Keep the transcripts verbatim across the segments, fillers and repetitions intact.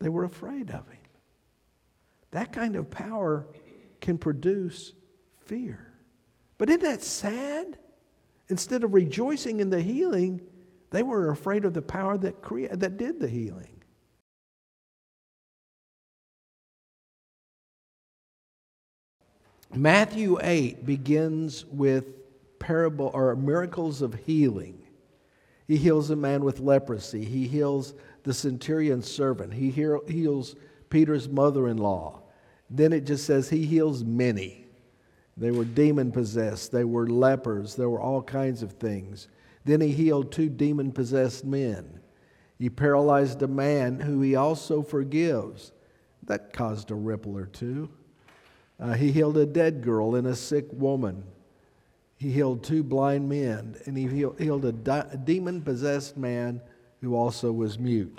They were afraid of him. That kind of power can produce fear. But isn't that sad? Instead of rejoicing in the healing, they were afraid of the power that crea- that did the healing. Matthew eight begins with parable or miracles of healing. He heals a man with leprosy. He heals the centurion's servant. He heals Peter's mother-in-law. Then it just says he heals many. They were demon-possessed. They were lepers. There were all kinds of things. Then he healed two demon-possessed men. He paralyzed a man who he also forgives. That caused a ripple or two. Uh, he healed a dead girl and a sick woman. He healed two blind men, and he healed, healed a, di- a demon-possessed man who also was mute.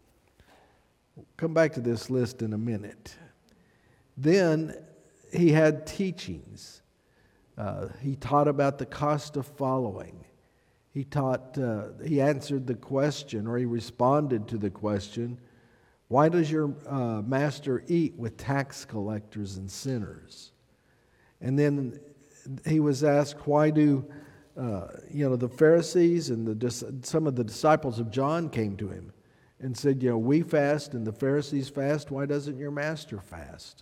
We'll come back to this list in a minute. Then he had teachings. Uh, he taught about the cost of following. He taught. Uh, he answered the question, or he responded to the question, "Why does your uh, master eat with tax collectors and sinners?" And then he was asked, "Why do uh, you know the Pharisees and the some of the disciples of John came to him and said, you know, we fast and the Pharisees fast. Why doesn't your master fast?"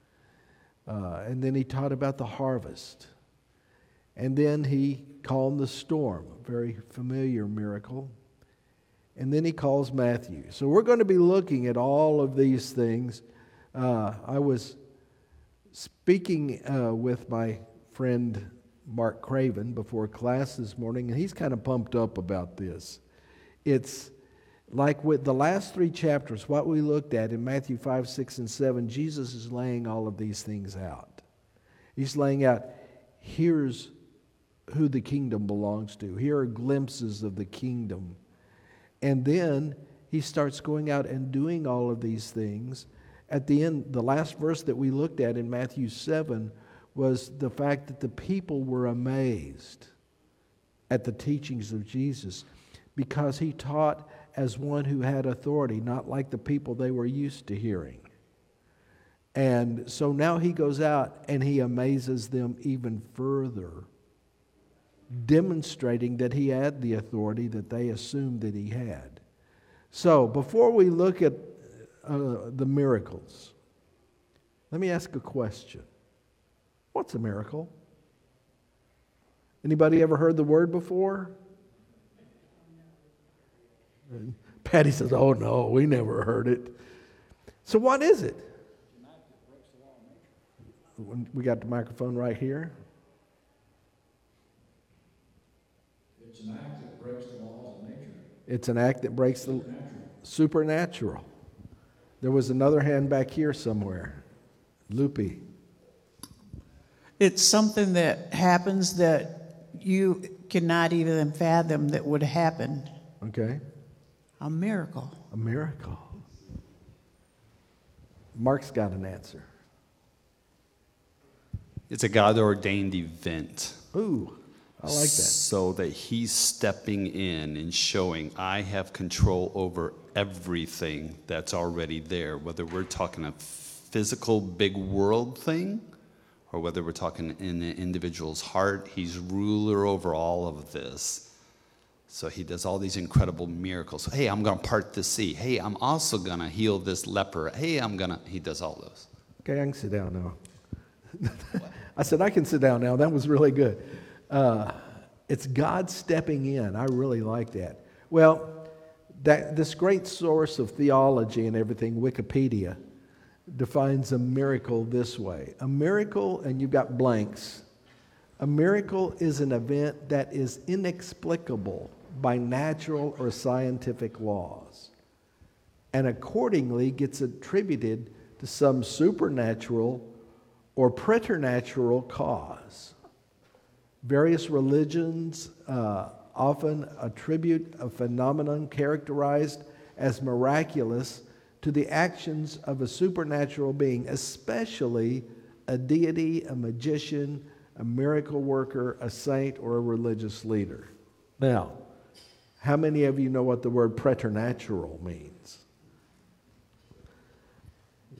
Uh, and then he taught about the harvest. And then he calmed the storm, a very familiar miracle. And then he calls Matthew. So we're going to be looking at all of these things. Uh, I was speaking uh, with my friend Mark Craven before class this morning, and he's kind of pumped up about this. It's like with the last three chapters, what we looked at in Matthew five, six, and seven, Jesus is laying all of these things out. He's laying out, here's who the kingdom belongs to. Here are glimpses of the kingdom. And then he starts going out and doing all of these things. At the end, the last verse that we looked at in Matthew seven was the fact that the people were amazed at the teachings of Jesus because he taught as one who had authority, not like the people they were used to hearing. And so now he goes out and he amazes them even further, demonstrating that he had the authority that they assumed that he had. So before we look at uh, the miracles, let me ask a question. What's a miracle? Anybody ever heard the word before? Patty says, oh no, we never heard it. So what is it? We got the microphone right here. It's an act that breaks the laws of nature. It's an act that breaks the Supernatural. supernatural. There was another hand back here somewhere. Loopy. It's something that happens that you cannot even fathom that would happen. Okay. A miracle. A miracle. Mark's got an answer. It's a God-ordained event. Ooh, I like that. So that he's stepping in and showing, I have control over everything that's already there, whether we're talking a physical big world thing or whether we're talking in an individual's heart. He's ruler over all of this. So he does all these incredible miracles. Hey, I'm going to part the sea. Hey, I'm also going to heal this leper. Hey, I'm going to... He does all those. Okay, I can sit down now. I said, I can sit down now. That was really good. Uh, it's God stepping in. I really like that. Well, that this great source of theology and everything, Wikipedia, defines a miracle this way. A miracle, and you've got blanks. A miracle is an event that is inexplicable by natural or scientific laws, and accordingly gets attributed to some supernatural or preternatural cause. Various religions uh, often attribute a phenomenon characterized as miraculous to the actions of a supernatural being, especially a deity, a magician, a miracle worker, a saint, or a religious leader. Now, how many of you know what the word preternatural means?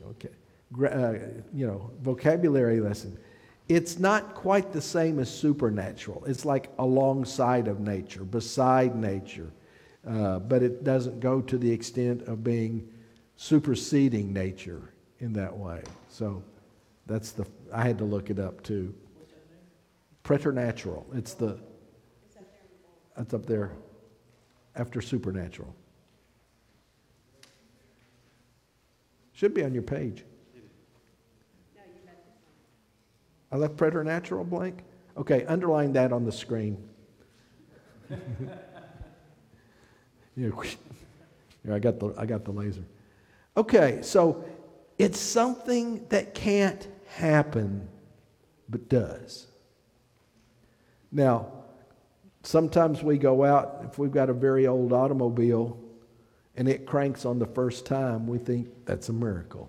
Okay. Gra- uh, you know, vocabulary lesson. It's not quite the same as supernatural. It's like alongside of nature, beside nature. Uh, but it doesn't go to the extent of being superseding nature in that way. So that's the, I had to look it up too. Preternatural. It's the, it's up there after supernatural. Should be on your page. I left preternatural blank? Okay, underline that on the screen. Yeah, I got the I got the laser. Okay, so it's something that can't happen, but does. Now, sometimes we go out, if we've got a very old automobile and it cranks on the first time, we think that's a miracle.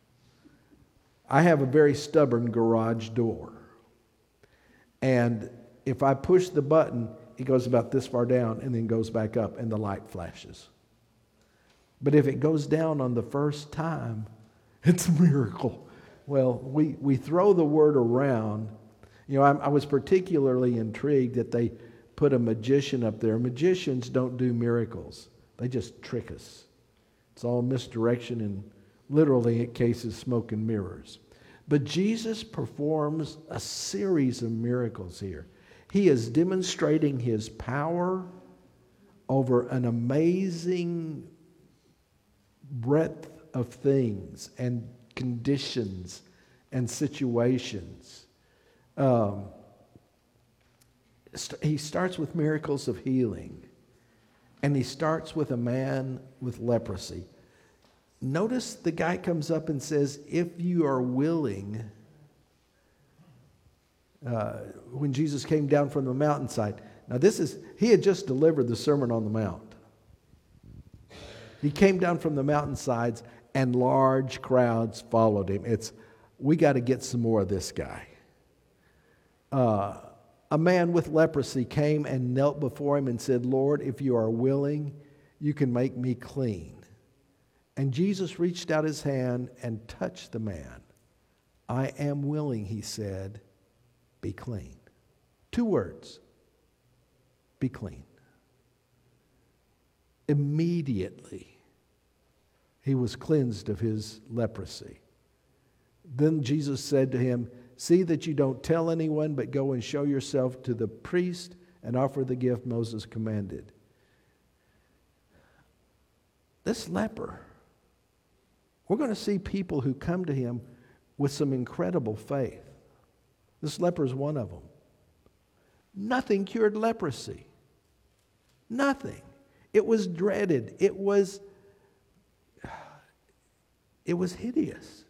I have a very stubborn garage door. And if I push the button, it goes about this far down and then goes back up and the light flashes. But if it goes down on the first time, it's a miracle. Well, we, we throw the word around. You know, I, I was particularly intrigued that they put a magician up there. Magicians don't do miracles. They just trick us. It's all misdirection and literally in cases smoke and mirrors. But Jesus performs a series of miracles here. He is demonstrating his power over an amazing breadth of things and conditions and situations. Um, he starts with miracles of healing, and he starts with a man with leprosy. Notice the guy comes up and says, if you are willing, uh, when Jesus came down from the mountainside. Now this is, he had just delivered the Sermon on the Mount. He came down from the mountainsides and large crowds followed him. It's, we got to get some more of this guy. Uh, a man with leprosy came and knelt before him and said, Lord, if you are willing, you can make me clean. And Jesus reached out his hand and touched the man. I am willing, he said, be clean. Two words. Be clean. Immediately, he was cleansed of his leprosy. Then Jesus said to him, see that you don't tell anyone, but go and show yourself to the priest and offer the gift Moses commanded. This leper, we're going to see people who come to him with some incredible faith. This leper is one of them. Nothing cured leprosy. Nothing. It was dreaded. It was, it was hideous.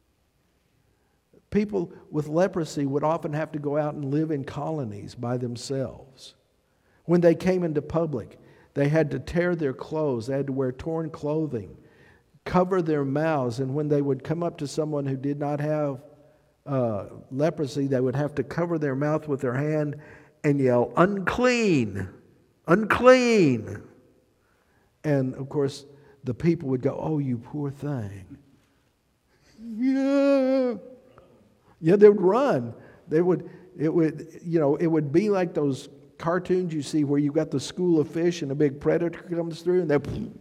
People with leprosy would often have to go out and live in colonies by themselves. When they came into public, they had to tear their clothes. They had to wear torn clothing, cover their mouths, and when they would come up to someone who did not have uh, leprosy, they would have to cover their mouth with their hand and yell, unclean, unclean. And of course, the people would go, oh, you poor thing. Yeah. Yeah, they would run. They would, it would, you know, it would be like those cartoons you see where you've got the school of fish and a big predator comes through and they,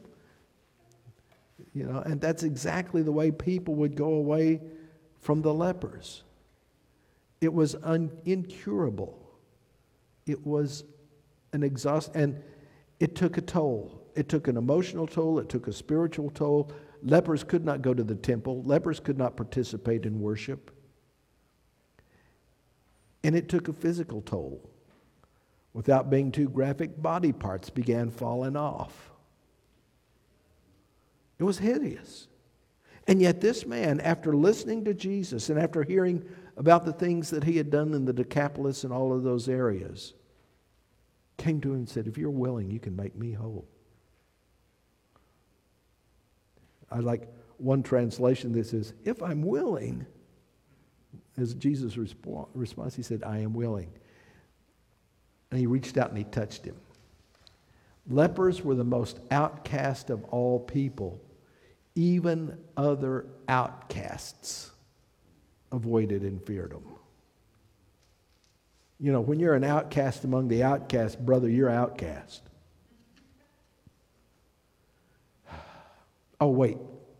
you know, and that's exactly the way people would go away from the lepers. It was un, incurable. It was an exhaust, and it took a toll. It took an emotional toll. It took a spiritual toll. Lepers could not go to the temple. Lepers could not participate in worship. And it took a physical toll. Without being too graphic, body parts began falling off. It was hideous. And yet this man, after listening to Jesus and after hearing about the things that he had done in the Decapolis and all of those areas, came to him and said, if you're willing, you can make me whole. I like one translation that says, if I'm willing, as Jesus' response, he said, I am willing. And he reached out and he touched him. Lepers were the most outcast of all people. Even other outcasts avoided and feared him. You know, when you're an outcast among the outcasts, brother, you're outcast. Oh, wait.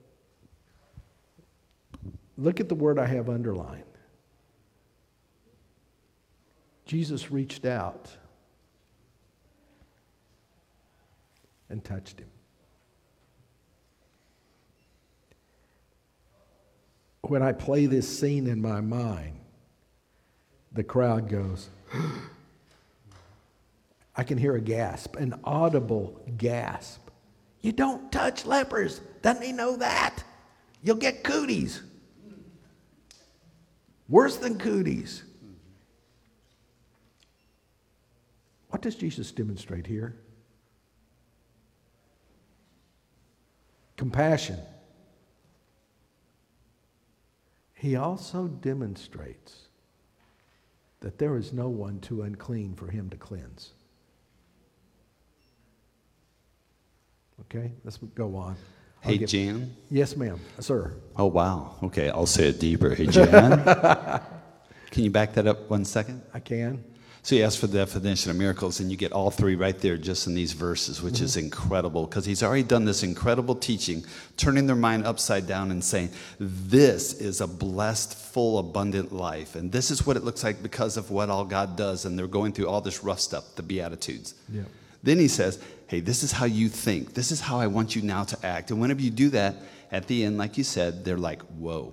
Look at the word I have underlined. Jesus reached out and touched him. When I play this scene in my mind, the crowd goes, I can hear a gasp, an audible gasp. You don't touch lepers. Doesn't he know that? You'll get cooties. Worse than cooties. What does Jesus demonstrate here? Compassion. He also demonstrates that there is no one too unclean for him to cleanse. Okay, let's go on. I'll Hey, give- Jan. Yes, ma'am. Sir. Oh, wow. Okay, I'll say it deeper. Hey, Jan. Can you back that up one second? I can. So you ask for the definition of miracles, and you get all three right there just in these verses, which is incredible, because he's already done this incredible teaching, turning their mind upside down and saying, this is a blessed, full, abundant life. And this is what it looks like because of what all God does. And they're going through all this rough stuff, the Beatitudes. Yeah. Then he says, hey, this is how you think. This is how I want you now to act. And whenever you do that, at the end, like you said, they're like, whoa.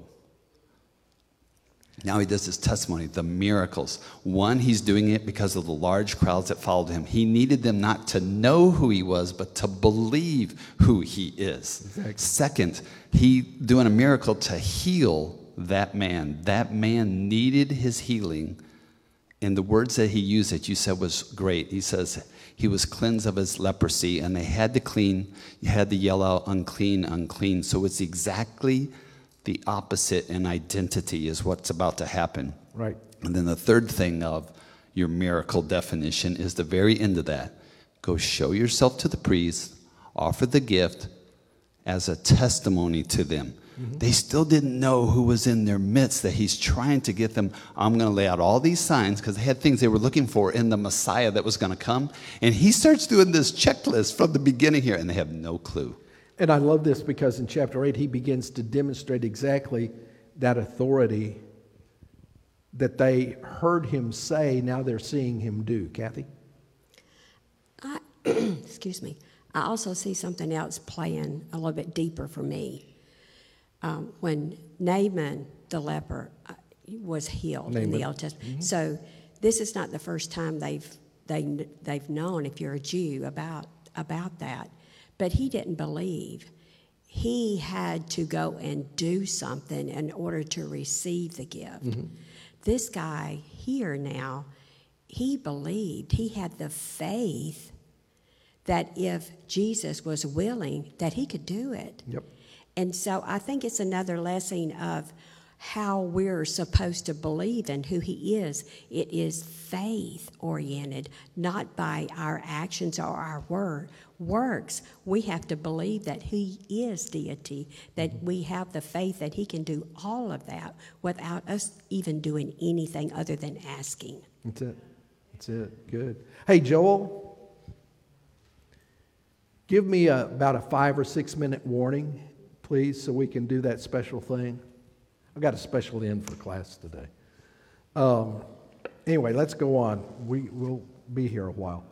Now he does his testimony, the miracles. One, he's doing it because of the large crowds that followed him. He needed them not to know who he was, but to believe who he is. Exactly. Second, he doing a miracle to heal that man. That man needed his healing. And the words that he used that you said was great. He says he was cleansed of his leprosy, and they had to clean, you had to yell out, unclean, unclean. So it's exactly the opposite in identity is what's about to happen. Right. And then the third thing of your miracle definition is the very end of that. Go show yourself to the priest, offer the gift as a testimony to them. Mm-hmm. They still didn't know who was in their midst, that he's trying to get them. I'm going to lay out all these signs because they had things they were looking for in the Messiah that was going to come. And he starts doing this checklist from the beginning here, and they have no clue. And I love this because in chapter eight, he begins to demonstrate exactly that authority that they heard him say, now they're seeing him do. Kathy? I, excuse me. I also see something else playing a little bit deeper for me. Um, when Naaman, the leper, uh, was healed in the Naaman. Old Testament. Mm-hmm. So this is not the first time they've, they, they've known, if you're a Jew, about, about that. But he didn't believe. He had to go and do something in order to receive the gift. Mm-hmm. This guy here now, he believed. He had the faith that if Jesus was willing, that he could do it. Yep. And so I think it's another lesson of how we're supposed to believe in who he is. It is faith-oriented, not by our actions or our word, works. We have to believe that he is deity, that we have the faith that he can do all of that without us even doing anything other than asking. That's it. That's it. Good. Hey, Joel, give me a, about a five or six minute warning, please, so we can do that special thing. I've got a special end for class today. Um, anyway, let's go on. We will be here a while.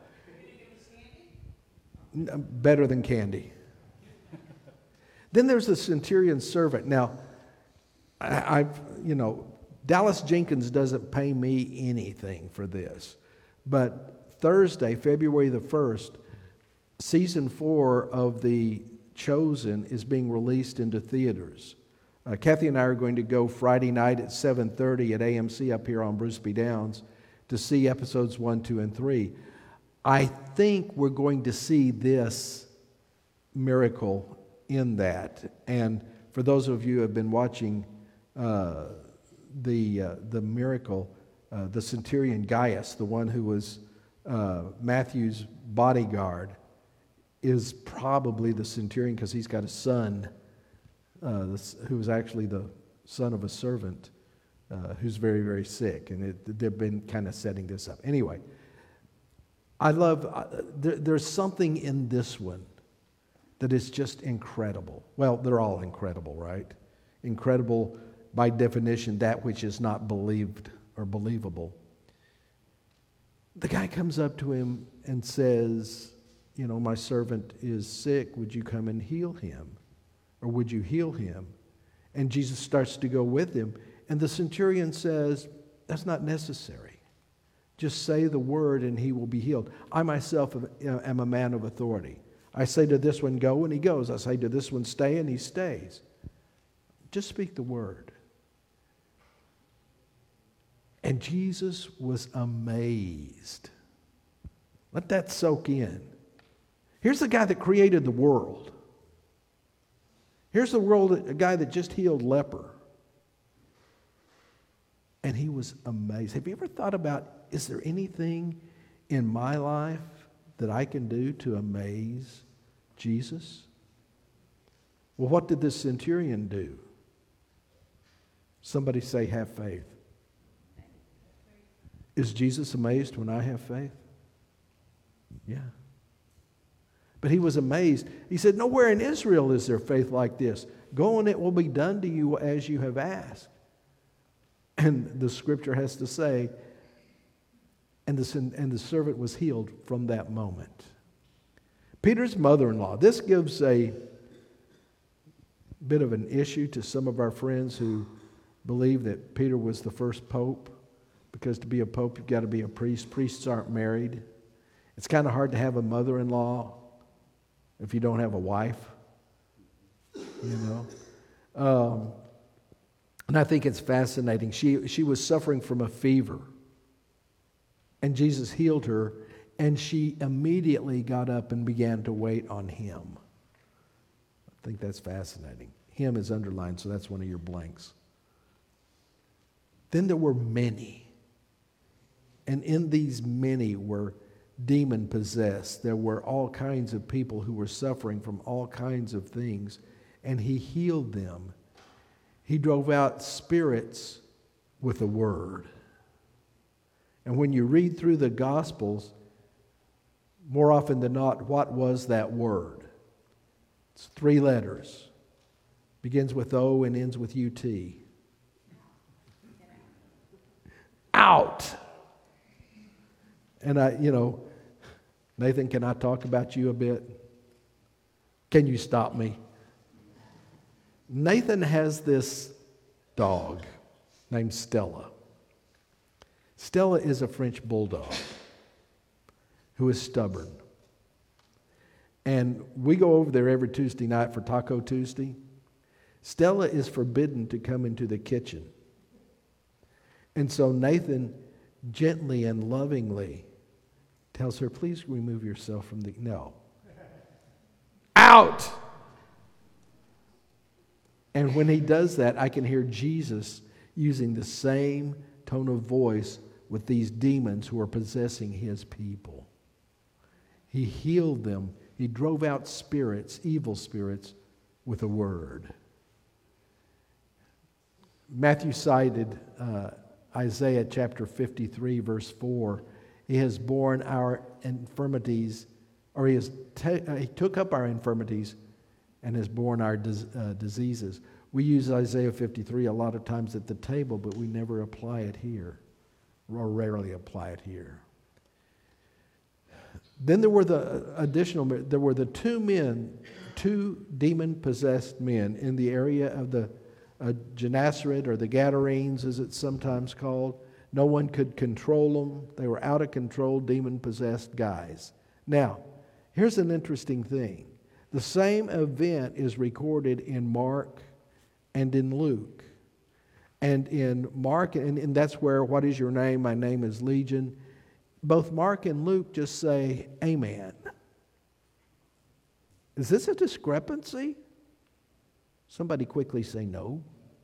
N- better than candy. Then there's the centurion's servant. Now, I, I've, you know, Dallas Jenkins doesn't pay me anything for this. But Thursday, February the first, season four of The Chosen is being released into theaters. Uh, Kathy and I are going to go Friday night at seven thirty at A M C up here on Bruce B. Downs to see episodes one, two, and three. I think we're going to see this miracle in that. And for those of you who have been watching uh, the uh, the miracle, uh, the centurion Gaius, the one who was uh, Matthew's bodyguard, is probably the centurion because he's got a son uh, this, who was actually the son of a servant uh, who's very, very sick. And it, they've been kind of setting this up. Anyway, I love, uh, there, there's something in this one that is just incredible. Well, they're all incredible, right? Incredible, by definition, that which is not believed or believable. The guy comes up to him and says, you know, my servant is sick. Would you come and heal him? Or would you heal him? And Jesus starts to go with him. And the centurion says, that's not necessary. Just say the word and he will be healed. I myself am a man of authority. I say to this one, go, and he goes. I say to this one, stay, and he stays. Just speak the word. And Jesus was amazed. Let that soak in. Here's the guy that created the world. Here's the world, a guy that just healed leper. And he was amazed. Have you ever thought about, is there anything in my life that I can do to amaze Jesus? Well, what did this centurion do? Somebody say, have faith. Is Jesus amazed when I have faith? Yeah. But he was amazed. He said, nowhere in Israel is there faith like this. Go and it will be done to you as you have asked. And the scripture has to say, and the, and the servant was healed from that moment. Peter's mother-in-law. This gives a bit of an issue to some of our friends who believe that Peter was the first pope, because to be a pope, you've got to be a priest. Priests aren't married. It's kind of hard to have a mother-in-law if you don't have a wife, you know. Um, and I think it's fascinating. She, she was suffering from a fever, and Jesus healed her, and she immediately got up and began to wait on him. I think that's fascinating. Him is underlined, so that's one of your blanks. Then there were many. And in these many were demon-possessed. There were all kinds of people who were suffering from all kinds of things. And he healed them. He drove out spirits with a word. And when you read through the Gospels, more often than not, what was that word? It's three letters. Begins with O and ends with U T. Out. And I, you know, Nathan, can I talk about you a bit? Can you stop me? Nathan has this dog named Stella. Stella is a French bulldog who is stubborn. And we go over there every Tuesday night for Taco Tuesday. Stella is forbidden to come into the kitchen. And so Nathan gently and lovingly tells her, please remove yourself from the... No. Out! And when he does that, I can hear Jesus using the same tone of voice with these demons who are possessing his people. He healed them. He drove out spirits, evil spirits, with a word. Matthew cited uh, Isaiah chapter fifty-three, verse four. He has borne our infirmities, or he, has ta- uh, he took up our infirmities and has borne our dis- uh, diseases. We use Isaiah fifty-three a lot of times at the table, but we never apply it here, or rarely apply it here. Then there were the additional, there were the two men, two demon-possessed men in the area of the uh, Gennesaret, or the Gadarenes as it's sometimes called. No one could control them. They were out of control, demon-possessed guys. Now, here's an interesting thing. The same event is recorded in Mark and in Luke. And in Mark, and, and that's where, what is your name? My name is Legion. Both Mark and Luke just say, amen. Is this a discrepancy? Somebody quickly say no.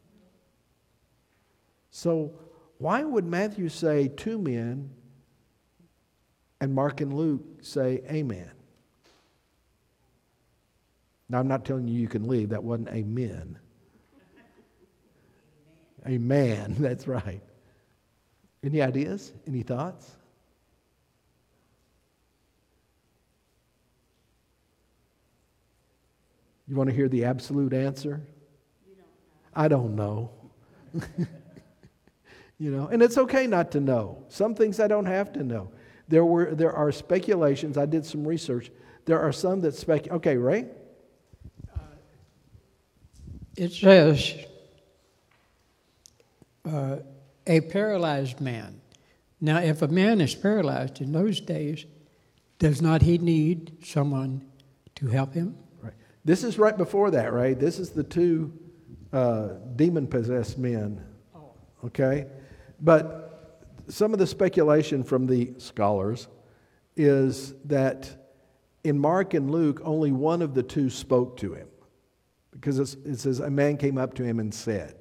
So why would Matthew say two men and Mark and Luke say amen? Now, I'm not telling you you can leave. That wasn't amen. A man, that's right. Any ideas? Any thoughts? You want to hear the absolute answer? You don't know. I don't know. You know, and it's okay not to know. Some things I don't have to know. There were there are speculations. I did some research. There are some that spec. Okay, Ray. It says uh, a paralyzed man. Now, if a man is paralyzed in those days, does not he need someone to help him? Right. This is right before that, right? This is the two uh, demon-possessed men. Okay, but some of the speculation from the scholars is that in Mark and Luke, only one of the two spoke to him. Because it's, it says a man came up to him and said.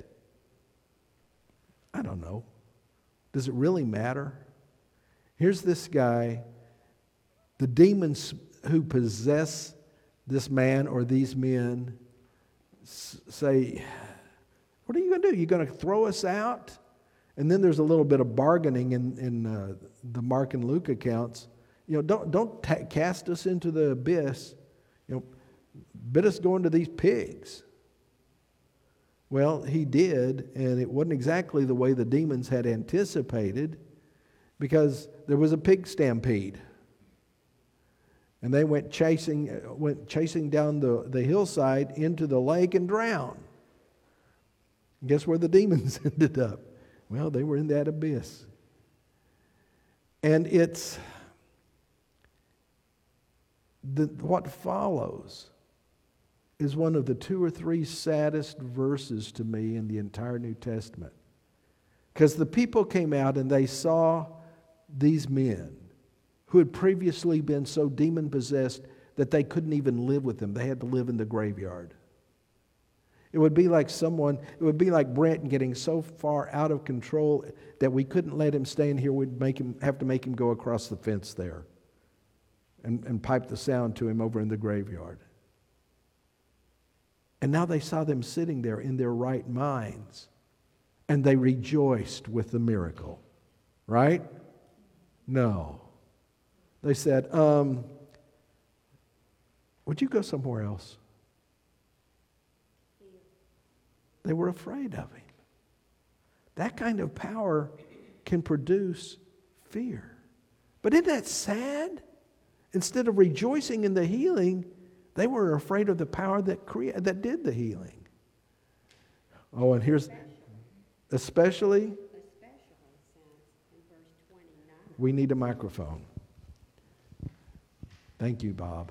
I don't know. Does it really matter? Here's this guy. The demons who possess this man or these men s- say, what are you going to do? You're going to throw us out? And then there's a little bit of bargaining in, in uh, the Mark and Luke accounts. You know, don't, don't ta- cast us into the abyss. You know, bid us go into these pigs. Well, he did, and it wasn't exactly the way the demons had anticipated, because there was a pig stampede. And they went chasing went chasing down the, the hillside into the lake and drowned. And guess where the demons ended up? Well, they were in that abyss. And it's the, what follows is one of the two or three saddest verses to me in the entire New Testament. Because the people came out and they saw these men who had previously been so demon-possessed that they couldn't even live with them. They had to live in the graveyard. It would be like someone, it would be like Brent getting so far out of control that we couldn't let him stay in here. We'd make him have to make him go across the fence there and, and pipe the sound to him over in the graveyard. And now they saw them sitting there in their right minds, and they rejoiced with the miracle. Right? No. They said, um, would you go somewhere else? They were afraid of him. That kind of power can produce fear. But isn't that sad? Instead of rejoicing in the healing, they were afraid of the power that crea- that did the healing. Oh, and here's, especially, we need a microphone. Thank you, Bob.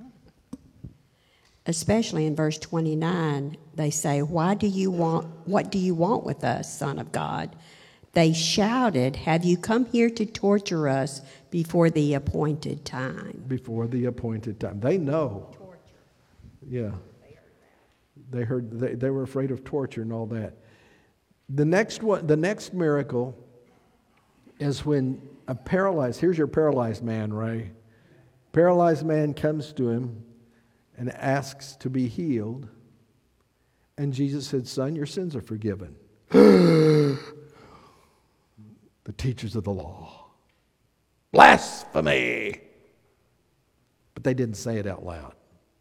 Especially in verse twenty-nine, they say, "Why do you want, what do you want with us, Son of God?" They shouted, "Have you come here to torture us before the appointed time?" Before the appointed time. They know. Torture. Yeah. They heard they, they were afraid of torture and all that. The next one, the next miracle is when a paralyzed, here's your paralyzed man, Ray. Paralyzed man comes to him and asks to be healed. And Jesus said, "Son, your sins are forgiven." The teachers of the law. Blasphemy! But they didn't say it out loud.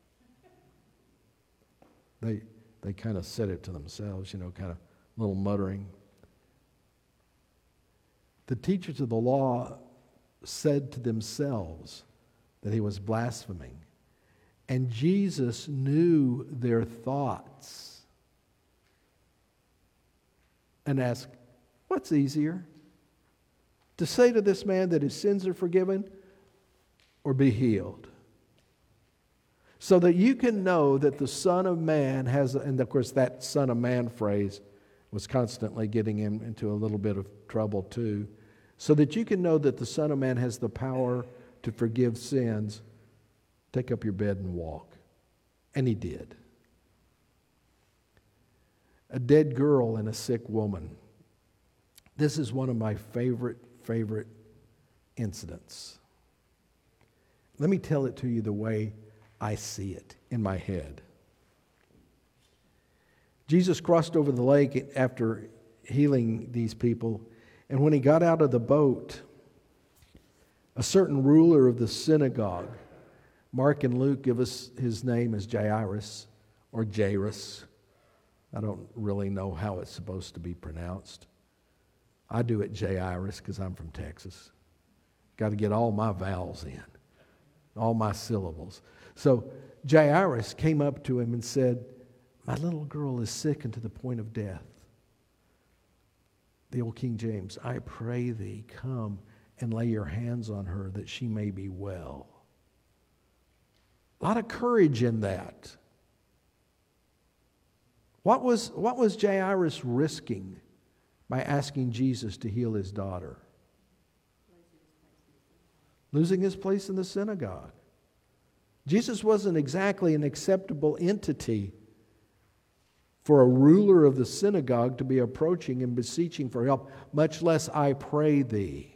They they kind of said it to themselves, you know, kind of a little muttering. The teachers of the law said to themselves that he was blaspheming. And Jesus knew their thoughts and asked, what's easier? To say to this man that his sins are forgiven or be healed? So that you can know that the Son of Man has, and of course that Son of Man phrase was constantly getting him into a little bit of trouble too. So that you can know that the Son of Man has the power to forgive sins. Take up your bed and walk. And he did. A dead girl and a sick woman. This is one of my favorite, favorite incidents. Let me tell it to you the way I see it in my head. Jesus crossed over the lake after healing these people. And when he got out of the boat, a certain ruler of the synagogue, Mark and Luke give us his name as Jairus or Jairus. I don't really know how it's supposed to be pronounced. I do it Jairus because I'm from Texas. Got to get all my vowels in, all my syllables. So Jairus came up to him and said, "My little girl is sick and to the point of death." The old King James, "I pray thee, come and lay your hands on her that she may be well." A lot of courage in that. What was, what was Jairus risking by asking Jesus to heal his daughter? Losing his place in the synagogue. Jesus wasn't exactly an acceptable entity for a ruler of the synagogue to be approaching and beseeching for help, much less "I pray thee."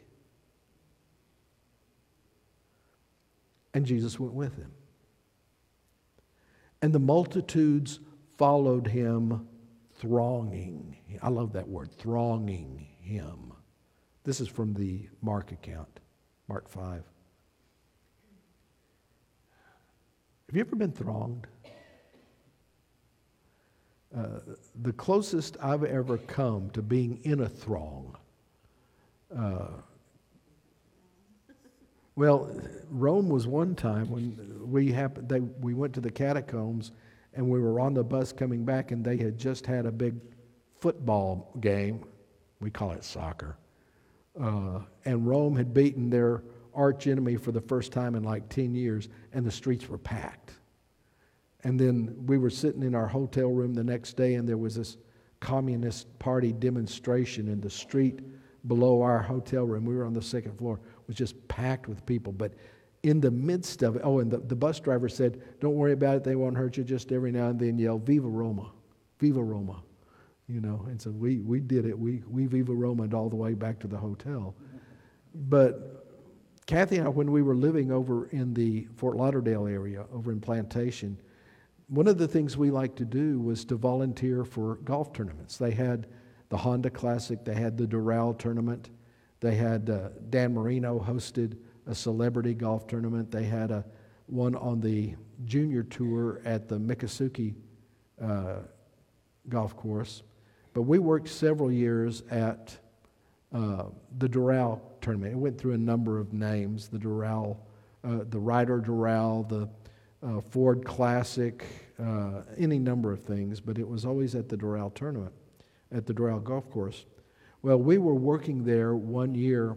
And Jesus went with him. And the multitudes followed him, thronging. I love that word, thronging him. This is from the Mark account, Mark five. Have you ever been thronged? Uh, the closest I've ever come to being in a throng, uh, well, Rome was one time when we happened. They, we went to the catacombs, and we were on the bus coming back, and they had just had a big football game. We call it soccer. Uh, and Rome had beaten their arch enemy for the first time in like ten years, and the streets were packed. And then we were sitting in our hotel room the next day, and there was this Communist Party demonstration in the street below our hotel room. We were on the second floor. It was just packed with people. But in the midst of it, oh, and the, the bus driver said, "Don't worry about it. They won't hurt you." Just every now and then yell, "Viva Roma, Viva Roma." You know, and so we, we did it. We, we Viva Roma'd all the way back to the hotel. But Kathy and I, when we were living over in the Fort Lauderdale area, over in Plantation, one of the things we liked to do was to volunteer for golf tournaments. They had the Honda Classic, they had the Doral tournament, they had uh, Dan Marino hosted a celebrity golf tournament, they had a one on the junior tour at the Miccosukee uh, golf course. But we worked several years at uh, the Doral tournament. It went through a number of names, the Doral, uh, the Ryder Doral, the uh, Ford Classic, uh, any number of things, but it was always at the Doral tournament, at the Doral golf course. Well, we were working there one year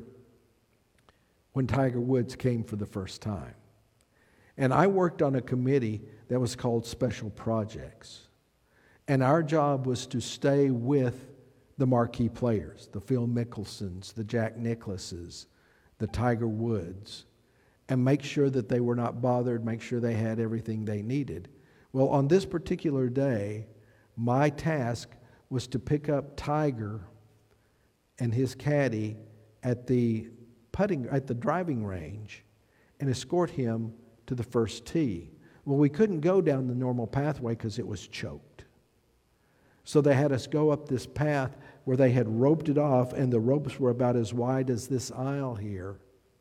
when Tiger Woods came for the first time. And I worked on a committee that was called Special Projects. And our job was to stay with the marquee players, the Phil Mickelsons, the Jack Nicklauses, the Tiger Woods, and make sure that they were not bothered, make sure they had everything they needed. Well, on this particular day, my task was to pick up Tiger and his caddy at the putting at the driving range and escort him to the first tee. Well, we couldn't go down the normal pathway because it was choked. So they had us go up this path where they had roped it off, and the ropes were about as wide as this aisle here.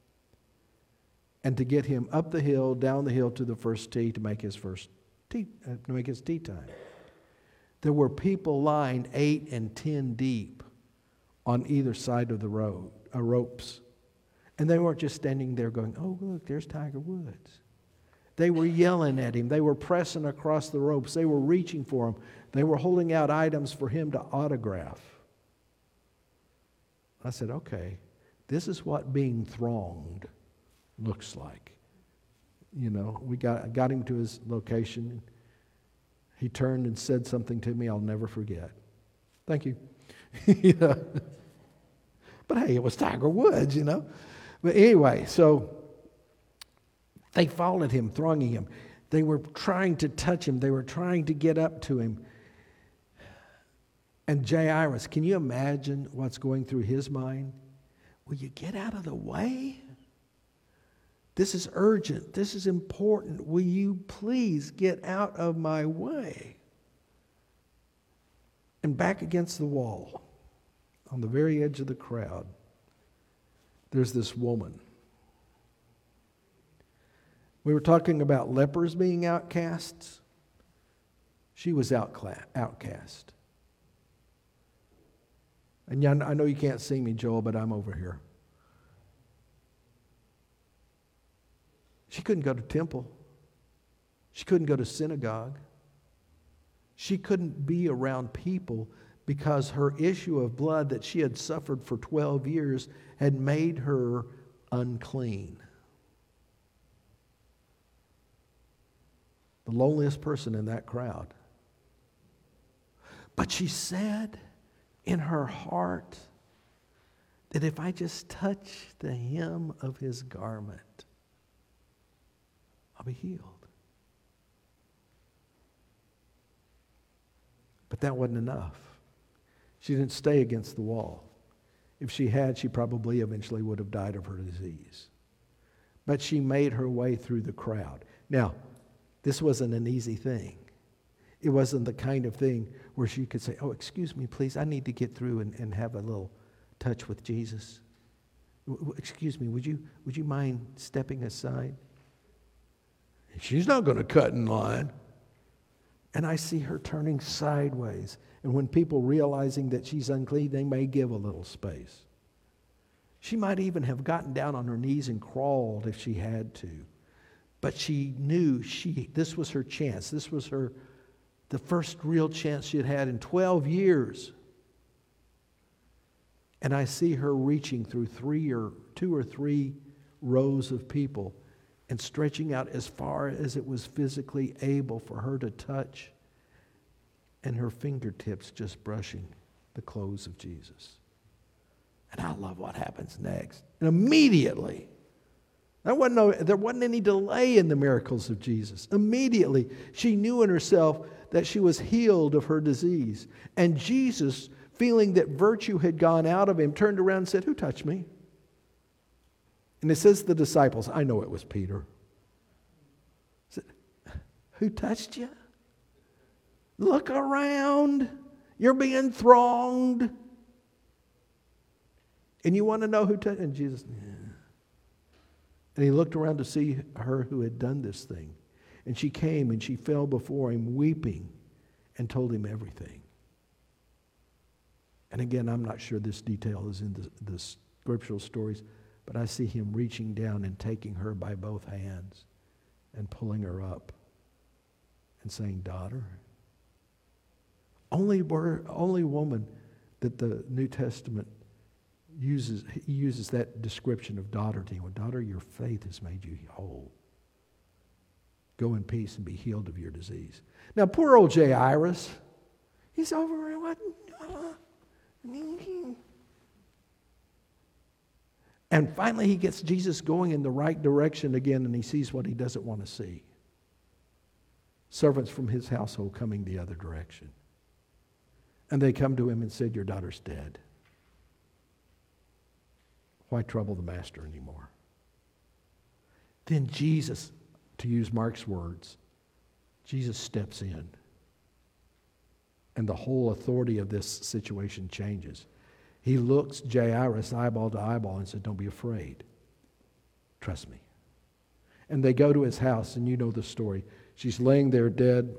And to get him up the hill, down the hill to the first tee to make his first tee, uh, to make his tee time. There were people lined eight and ten deep on either side of the road, uh, ropes. And they weren't just standing there going, "Oh, look, there's Tiger Woods." They were yelling at him. They were pressing across the ropes. They were reaching for him. They were holding out items for him to autograph. I said, okay, this is what being thronged looks like. You know, we got, got him to his location. He turned and said something to me I'll never forget. Thank you. You know? But hey, it was Tiger Woods, you know. But anyway, so they followed him, thronging him. They were trying to touch him. They were trying to get up to him. And Jairus, can you imagine what's going through his mind? Will you get out of the way? This is urgent. This is important. Will you please get out of my way? And back against the wall. on the very edge of the crowd, there's this woman. We were talking about lepers being outcasts. She was outcla- outcast. And yeah, I know you can't see me, Joel, but I'm over here. She couldn't go to temple. She couldn't go to synagogue. She couldn't be around people because her issue of blood that she had suffered for twelve years had made her unclean. The loneliest person in that crowd. But she said in her heart that if I just touch the hem of his garment, I'll be healed. But that wasn't enough. She didn't stay against the wall. If she had, she probably eventually would have died of her disease. But she made her way through the crowd. Now, this wasn't an easy thing. It wasn't the kind of thing where she could say, oh, excuse me, please, I need to get through and, and have a little touch with Jesus. W- w- excuse me, would you, would you mind stepping aside? She's not going to cut in line. And I see her turning sideways. And when people realizing that she's unclean, they may give a little space. She might even have gotten down on her knees and crawled if she had to. But she knew she this was her chance. This was her the first real chance she had had in twelve years. And I see her reaching through three or two or three rows of people and stretching out as far as it was physically able for her to touch, and her fingertips just brushing the clothes of Jesus. And I love what happens next. And immediately, there wasn't, no, there wasn't any delay in the miracles of Jesus. Immediately, she knew in herself that she was healed of her disease. And Jesus, feeling that virtue had gone out of him, turned around and said, who touched me? And it says the disciples, I know it was Peter. Said, who touched you? Look around. You're being thronged. And you want to know who touched you? And Jesus, yeah. And he looked around to see her who had done this thing. And she came and she fell before him weeping and told him everything. And again, I'm not sure this detail is in the, the scriptural stories, but I see him reaching down and taking her by both hands and pulling her up and saying, daughter. Only word, only woman that the New Testament uses, he uses that description of daughter to him. Daughter, your faith has made you whole. Go in peace and be healed of your disease. Now, poor old Jairus, he's over there. What? And finally, he gets Jesus going in the right direction again, and he sees what he doesn't want to see. Servants from his household coming the other direction. And they come to him and said, your daughter's dead. Why trouble the master anymore? Then Jesus, to use Mark's words, Jesus steps in. And the whole authority of this situation changes. He looks Jairus eyeball to eyeball and said, don't be afraid. Trust me. And they go to his house, and you know the story. She's laying there dead.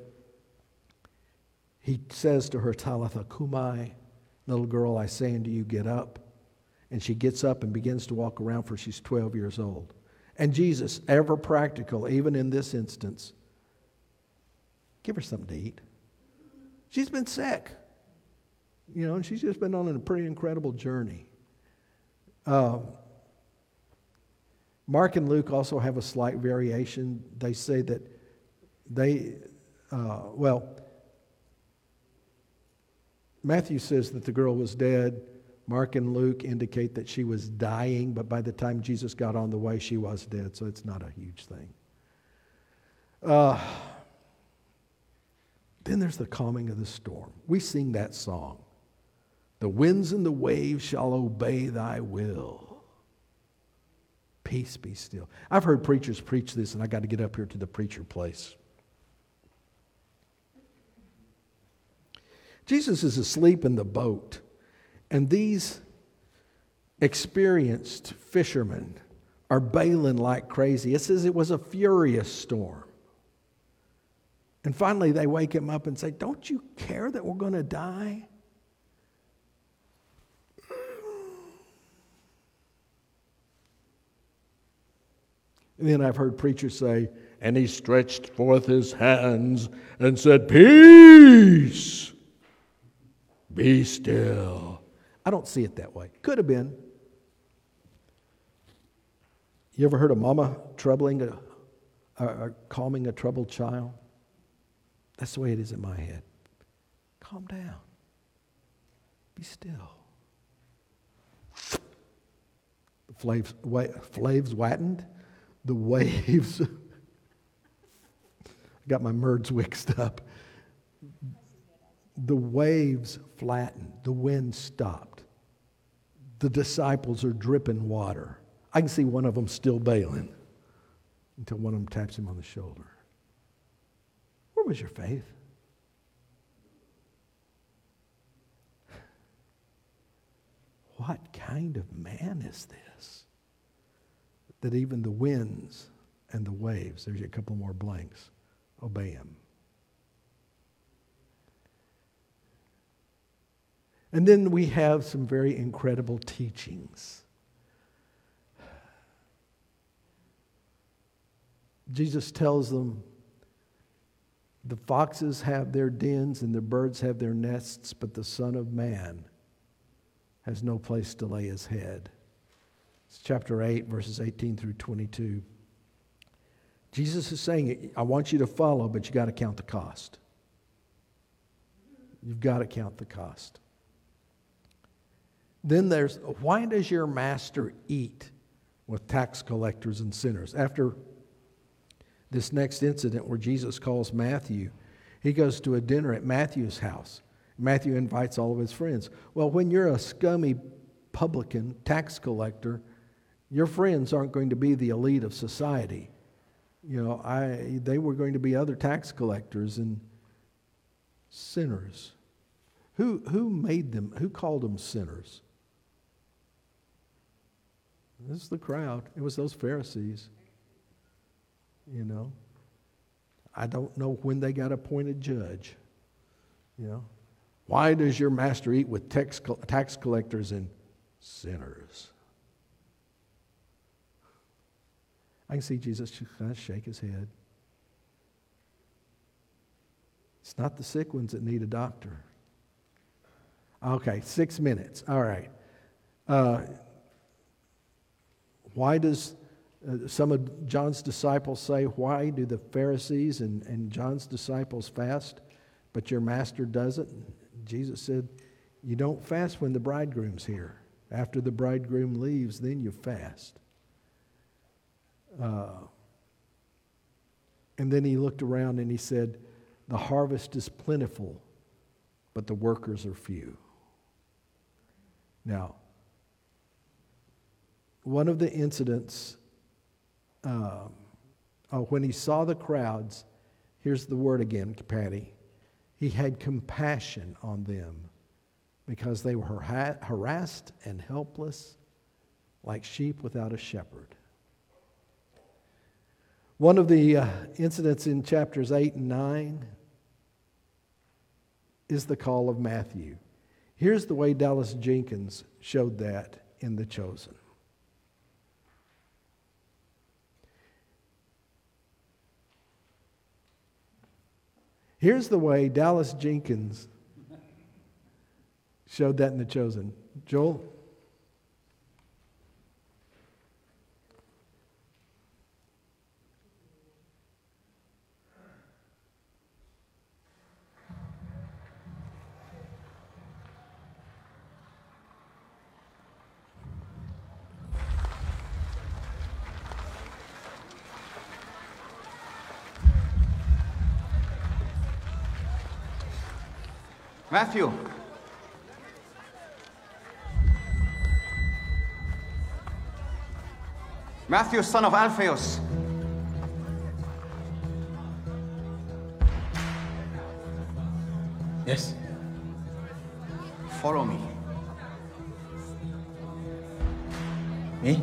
He says to her, Talitha Kumai, little girl, I say unto you, get up. And she gets up and begins to walk around, for she's twelve years old. And Jesus, ever practical, even in this instance, give her something to eat. She's been sick. You know, and she's just been on a pretty incredible journey. Uh, Mark and Luke also have a slight variation. They say that they, uh, well, Matthew says that the girl was dead. Mark and Luke indicate that she was dying, but by the time Jesus got on the way, she was dead, so it's not a huge thing. Uh, then there's the calming of the storm. We sing that song. The winds and the waves shall obey thy will. Peace be still. I've heard preachers preach this, and I got to get up here to the preacher place. Jesus is asleep in the boat, And these experienced fishermen are bailing like crazy. It says it was a furious storm. And finally they wake him up and say, "Don't you care that we're going to die?" And then I've heard preachers say, "And he stretched forth his hands and said, 'Peace, be still.'" I don't see it that way. Could have been. You ever heard of mama troubling a, uh, calming a troubled child? That's the way it is in my head. Calm down. Be still. The flaves, wa- flaves wattened. The waves. I got my merds mixed up. The waves flattened. The wind stopped. The disciples are dripping water. I can see one of them still bailing until one of them taps him on the shoulder. Where was your faith? What kind of man is this? That even the winds and the waves, there's a couple more blanks, obey him. And then we have some very incredible teachings. Jesus tells them, the foxes have their dens and the birds have their nests, but the Son of Man has no place to lay his head. It's chapter eight, verses eighteen through twenty-two. Jesus is saying, I want you to follow, but you got to count the cost. You've got to count the cost. Then there's, why does your master eat with tax collectors and sinners? After this next incident where Jesus calls Matthew, he goes to a dinner at Matthew's house. Matthew invites all of his friends. Well, when you're a scummy publican, tax collector, your friends aren't going to be the elite of society. You know, I they were going to be other tax collectors and sinners. Who who made them? Who called them sinners? This is the crowd. It was those Pharisees. You know, I don't know when they got appointed judge. You know, why does your master eat with tax tax collectors and sinners? I can see Jesus kind of shake his head. It's not the sick ones that need a doctor. Okay, six minutes. All right. Uh, why does uh, some of John's disciples say, why do the Pharisees and, and John's disciples fast, but your master doesn't? Jesus said, you don't fast when the bridegroom's here. After the bridegroom leaves, then you fast. Uh, and then he looked around and he said, the harvest is plentiful, but the workers are few. Now, one of the incidents, um, oh, when he saw the crowds, here's the word again, Patty, he had compassion on them because they were har- harassed and helpless like sheep without a shepherd. One of the uh, incidents in chapters eight and nine is the call of Matthew. Here's the way Dallas Jenkins showed that in The Chosen. Here's the way Dallas Jenkins showed that in The Chosen. Joel? Matthew. Matthew, son of Alphaeus. Yes. Follow me. Me?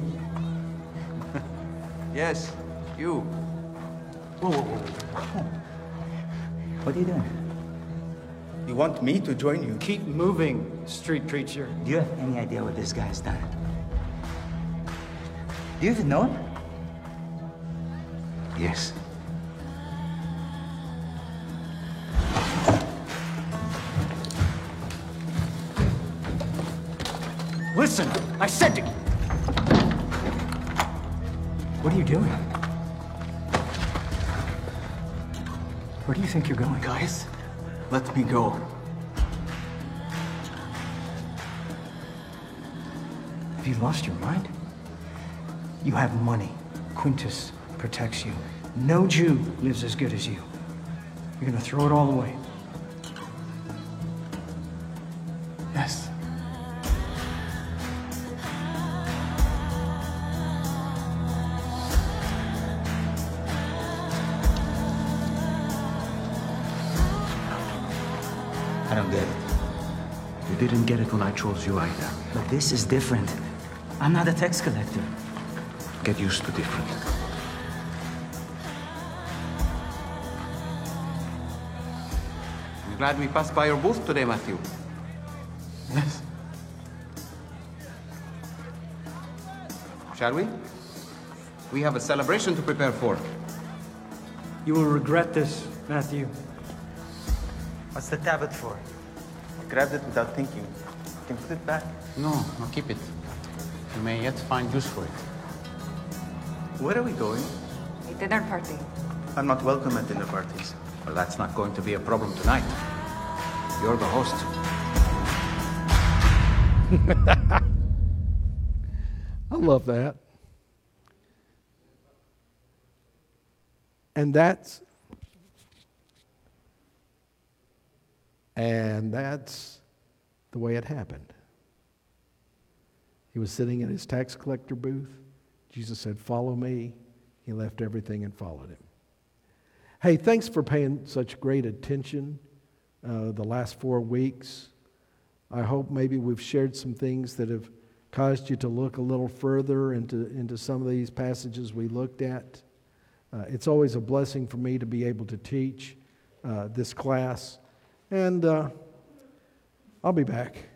Yes, you. Whoa, whoa, whoa. What are you doing? You want me to join you? Keep moving, street preacher. Do you have any idea what this guy's done? Do you even know him? Yes. Listen, I said to... What are you doing? Where do you think you're going? Guys, let me go. Have you lost your mind? You have money. Quintus protects you. No Jew lives as good as you. You're gonna throw it all away. Yes. I don't get it. You didn't get it when I chose you either. But this is different. I'm not a tax collector. Get used to different. I'm glad we passed by your booth today, Matthew. Yes. Shall we? We have a celebration to prepare for. You will regret this, Matthew. What's the tablet for? I grabbed it without thinking. You can put it back. No, no, keep it. You may yet find use for it. Where are we going? A dinner party. I'm not welcome at dinner parties. Well, that's not going to be a problem tonight. You're the host. I love that. And that's and that's the way it happened. He was sitting in his tax collector booth. Jesus said, "Follow me." He left everything and followed him. Hey, thanks for paying such great attention uh, the last four weeks. I hope maybe we've shared some things that have caused you to look a little further into, into some of these passages we looked at. Uh, it's always a blessing for me to be able to teach uh, this class. And uh, I'll be back.